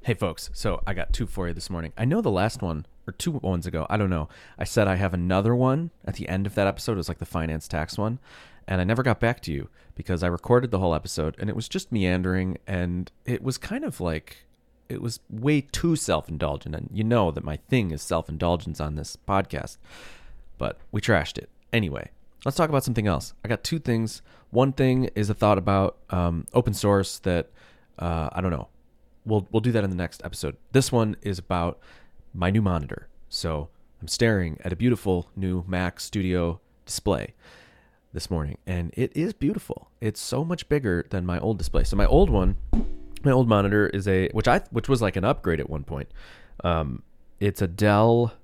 Hey folks, so I got two for you this morning. I know the last one, or 2 ones ago, I don't know. I said I have another one at the end of that episode. It was like the finance tax one. And I never got back to you because I recorded the whole episode and it was just meandering and it was kind of like, it was way too self-indulgent. And you know that my thing is self-indulgence on this podcast, but we trashed it. Anyway, let's talk about something else. I got two things. One thing is a thought about open source that, I don't know. We'll do that in the next episode. This one is about my new monitor. So I'm staring at a beautiful new Mac Studio display this morning, and it is beautiful. It's so much bigger than my old display. So my old monitor is which was like an upgrade at one point. It's a Dell,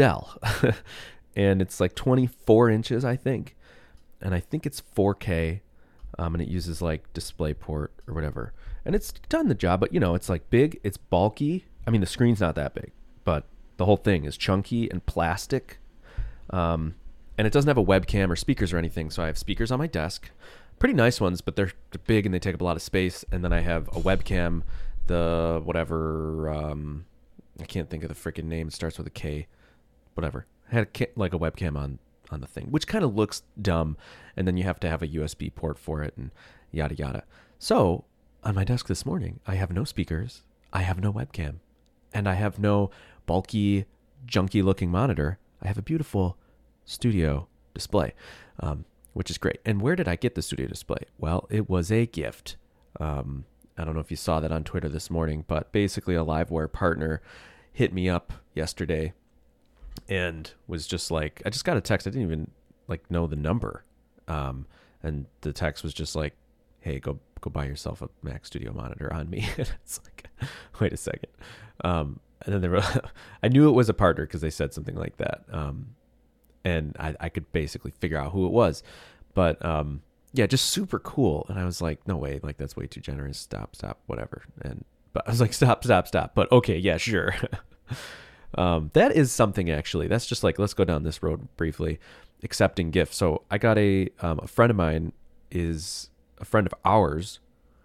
and it's like 24 inches, I think, and I think it's 4K. And it uses like DisplayPort or whatever. And it's done the job, but it's like big, it's bulky. I mean, the screen's not that big, but the whole thing is chunky and plastic. And it doesn't have a webcam or speakers or anything. So I have speakers on my desk, pretty nice ones, but they're big and they take up a lot of space. And then I have a webcam, the whatever, I can't think of the freaking name. It starts with a K, whatever. I had like a webcam on the thing, which kind of looks dumb, and then you have to have a USB port for it and yada yada. So on my desk this morning, I have no speakers, I have no webcam, and I have no bulky, junky looking monitor. I have a beautiful studio display, which is great. And where did I get the studio display? Well, it was a gift. I don't know if you saw that on Twitter this morning, but basically a Liveware partner hit me up yesterday and was just like, I just got a text. I didn't even like know the number. And the text was just like, hey, go buy yourself a Mac Studio monitor on me. And it's like, wait a second. And then I knew it was a partner because they said something like that. And I could basically figure out who it was, but, yeah, just super cool. And I was like, no way, like that's way too generous. Stop, whatever. But I was like, stop. But okay, yeah, sure. That is something actually. That's just like, let's go down this road briefly. Accepting gifts. So I got a friend of mine is a friend of ours.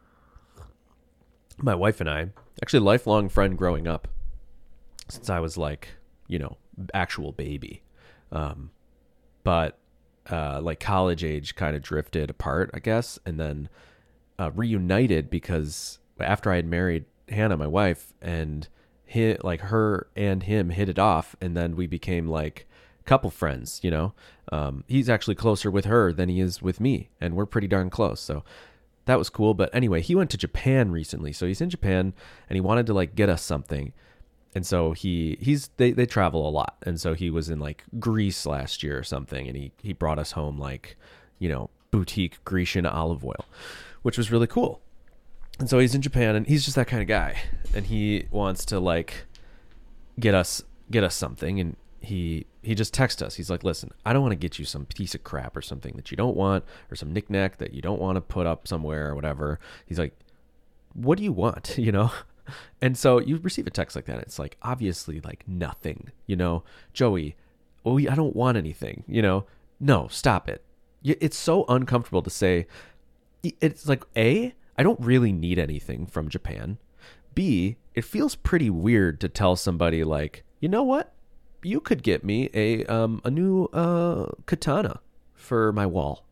My wife and I, actually a lifelong friend growing up since I was like, actual baby. But like college age kind of drifted apart, I guess. And then reunited because after I had married Hannah, my wife, and her and him hit it off, and then we became like couple friends. He's actually closer with her than he is with me, and we're pretty darn close, so that was cool. But anyway, he went to Japan recently, so he's in Japan and he wanted to like get us something, and so they travel a lot, and so he was in like Greece last year or something, and he brought us home like boutique Grecian olive oil, which was really cool. And so he's in Japan, and he's just that kind of guy, and he wants to like get us something, and he just texts us. He's like, listen, I don't want to get you some piece of crap or something that you don't want, or some knickknack that you don't want to put up somewhere or whatever. He's like, what do you want? And so you receive a text like that. It's like, obviously like nothing, Joey, I don't want anything, no, stop it. It's so uncomfortable to say. It's like, I don't really need anything from Japan. B, it feels pretty weird to tell somebody like, you know what? You could get me a new katana for my wall,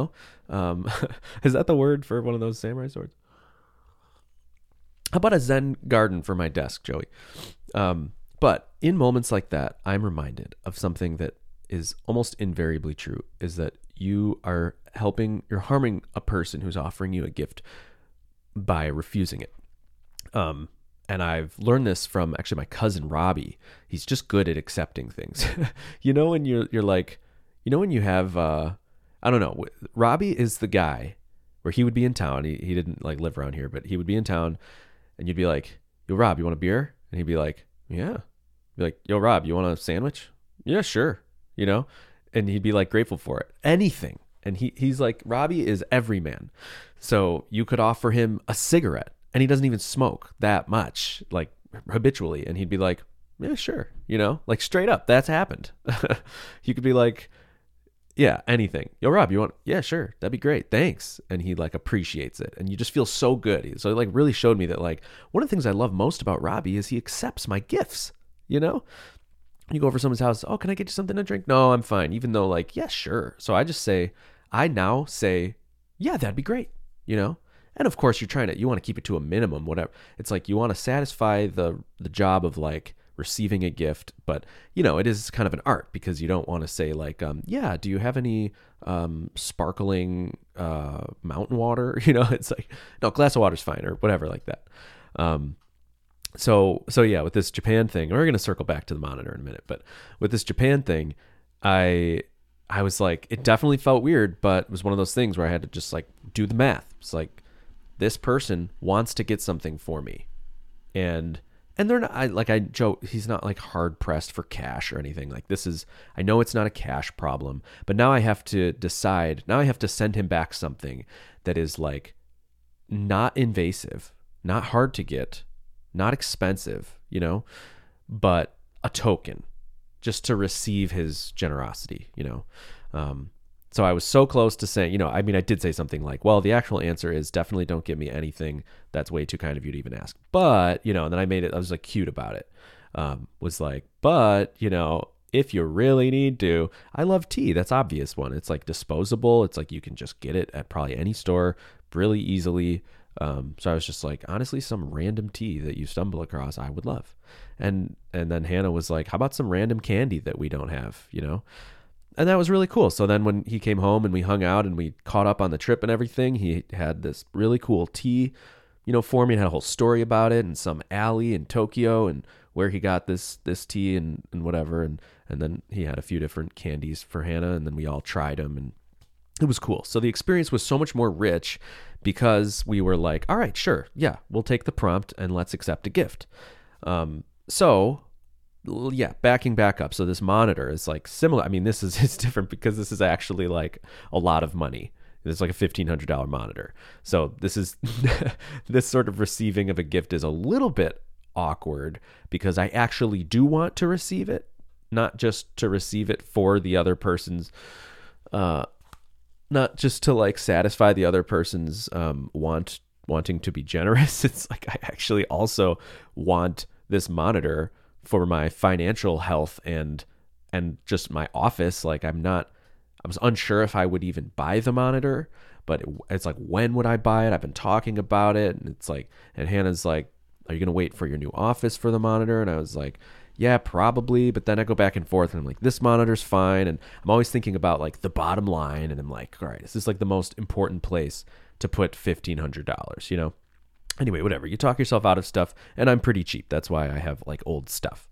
Is that the word for one of those samurai swords? How about a Zen garden for my desk, Joey? But in moments like that, I'm reminded of something that is almost invariably true, is that you're harming a person who's offering you a gift by refusing it. And I've learned this from actually my cousin Robbie. He's just good at accepting things. When you're like, when you have, I don't know, Robbie is the guy where he would be in town. He didn't like live around here, but he would be in town, and you'd be like, yo, Rob, you want a beer? And he'd be like, yeah. Be like, yo, Rob, you want a sandwich? Yeah, sure. And he'd be like grateful for it. Anything. And he's like, Robbie is everyman. So you could offer him a cigarette, and he doesn't even smoke that much, like habitually. And he'd be like, yeah, sure. Like straight up, that's happened. You could be like, Yeah, anything. Yo, Rob, you want? Yeah, sure. That'd be great. Thanks. And he like appreciates it. And you just feel so good. So it like really showed me that like one of the things I love most about Robbie is he accepts my gifts, you know? You go over someone's house, oh, can I get you something to drink? No, I'm fine. Even though like, yeah, sure. So I now say, yeah, that'd be great, you know? And of course you want to keep it to a minimum, whatever. It's like you want to satisfy the job of like receiving a gift, but you know, it is kind of an art because you don't want to say like, yeah, do you have any sparkling mountain water? You know, it's like, no, glass of water's fine or whatever like that. So yeah, with this Japan thing, we're going to circle back to the monitor in a minute, but with this Japan thing, I was like, it definitely felt weird, but it was one of those things where I had to just like do the math. It's like, this person wants to get something for me. And they're not, I joke, he's not like hard pressed for cash or anything. Like I know it's not a cash problem, but now I have to decide, now I have to send him back something that is like not invasive, not hard to get, not expensive, you know, but a token just to receive his generosity, you know? So I was so close to saying, you know, I mean, I did say something like, well, the actual answer is definitely don't give me anything. That's way too kind of you to even ask. But, you know, and then I was like cute about it. Was like, but, you know, if you really need to, I love tea. That's obvious one. It's like disposable. It's like you can just get it at probably any store really easily. So I was just like, honestly, some random tea that you stumble across, I would love. And then Hannah was like, how about some random candy that we don't have, you know? And that was really cool. So then when he came home and we hung out and we caught up on the trip and everything, he had this really cool tea, you know, for me, and had a whole story about it and some alley in Tokyo and where he got this tea and whatever. And then he had a few different candies for Hannah, and then we all tried them, and it was cool. So the experience was so much more rich because we were like, all right, sure. Yeah, we'll take the prompt and let's accept a gift. So yeah, backing back up. So this monitor is like similar. I mean, it's different because this is actually like a lot of money. It's like a $1,500 monitor. So this is this sort of receiving of a gift is a little bit awkward because I actually do want to receive it, not just to receive it for the other person's, not just to like satisfy the other person's wanting to be generous. It's like I actually also want this monitor for my financial health and just my office. Like I was unsure if I would even buy the monitor, but it's like, when would I buy it? I've been talking about it, and it's like, and Hannah's like, are you going to wait for your new office for the monitor? And I was like, yeah, probably. But then I go back and forth and I'm like, this monitor's fine. And I'm always thinking about like the bottom line. And I'm like, all right, is this like the most important place to put $1,500, you know? Anyway, whatever. You talk yourself out of stuff, and I'm pretty cheap. That's why I have like old stuff.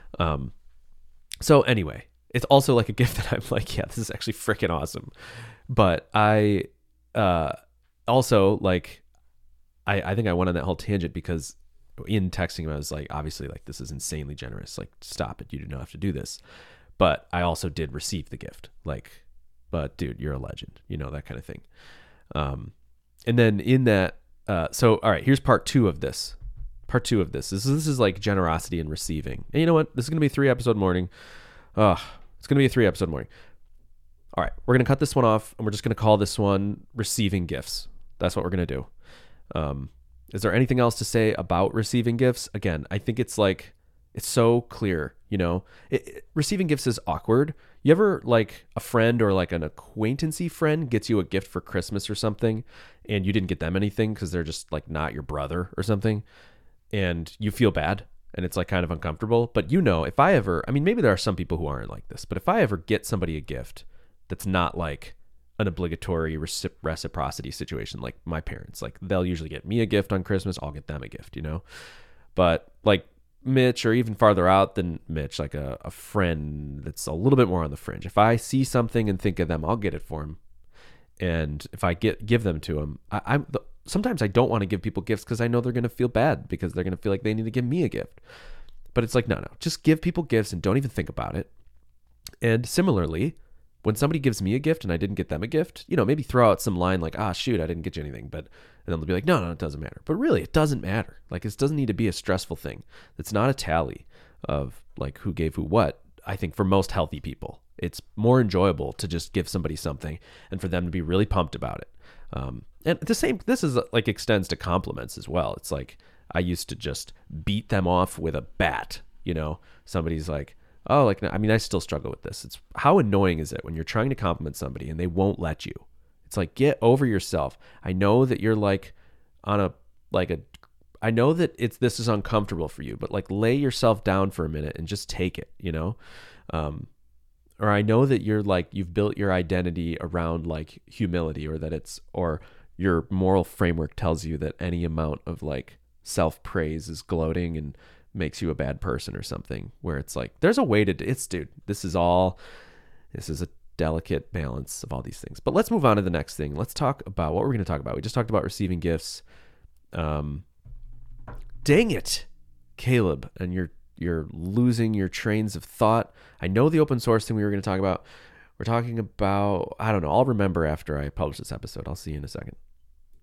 So anyway, it's also like a gift that I'm like, yeah, this is actually freaking awesome. But I also like, I think I went on that whole tangent because in texting him, I was like, obviously, like, this is insanely generous. Like, stop it. You do not have to do this. But I also did receive the gift. Like, but dude, you're a legend. You know, that kind of thing. And then in that, so, all right, here's part two of this. This is like generosity and receiving. And you know what? This is going to be a 3-episode morning. It's going to be a 3-episode morning. All right, we're going to cut this one off, and we're just going to call this one receiving gifts. That's what we're going to do. Is there anything else to say about receiving gifts? Again, I think it's like, it's so clear, you know, receiving gifts is awkward. You ever like a friend or like an acquaintancy friend gets you a gift for Christmas or something, and you didn't get them anything because they're just like not your brother or something, and you feel bad and it's like kind of uncomfortable. But you know, if I ever, I mean, maybe there are some people who aren't like this, but if I ever get somebody a gift that's not like an obligatory reciprocity situation, like my parents, like they'll usually get me a gift on Christmas, I'll get them a gift, you know. But like Mitch, or even farther out than Mitch, like a friend that's a little bit more on the fringe, if I see something and think of them, I'll get it for him. And if I give them to him, sometimes I don't want to give people gifts because I know they're going to feel bad because they're going to feel like they need to give me a gift. But it's like, no, just give people gifts and don't even think about it. And similarly, when somebody gives me a gift and I didn't get them a gift, you know, maybe throw out some line like, shoot, I didn't get you anything. But, and then they'll be like, no, it doesn't matter. But really, it doesn't matter. Like, it doesn't need to be a stressful thing. It's not a tally of like who gave who what. I think for most healthy people, it's more enjoyable to just give somebody something and for them to be really pumped about it. And this is like extends to compliments as well. It's like I used to just beat them off with a bat. Somebody's like, oh, like, I mean, I still struggle with this. It's how annoying is it when you're trying to compliment somebody and they won't let you? It's like, get over yourself. I know that you're like I know that this is uncomfortable for you, but like lay yourself down for a minute and just take it, or I know that you're like, you've built your identity around like humility, or your moral framework tells you that any amount of like self-praise is gloating and makes you a bad person or something, where it's like, there's a way dude, this is a delicate balance of all these things. But let's move on to the next thing. Let's talk about what we're going to talk about. We just talked about receiving gifts. Dang it, Caleb, and you're losing your trains of thought. I know the open source thing we were going to talk about. We're talking about, I don't know. I'll remember after I publish this episode. I'll see you in a second.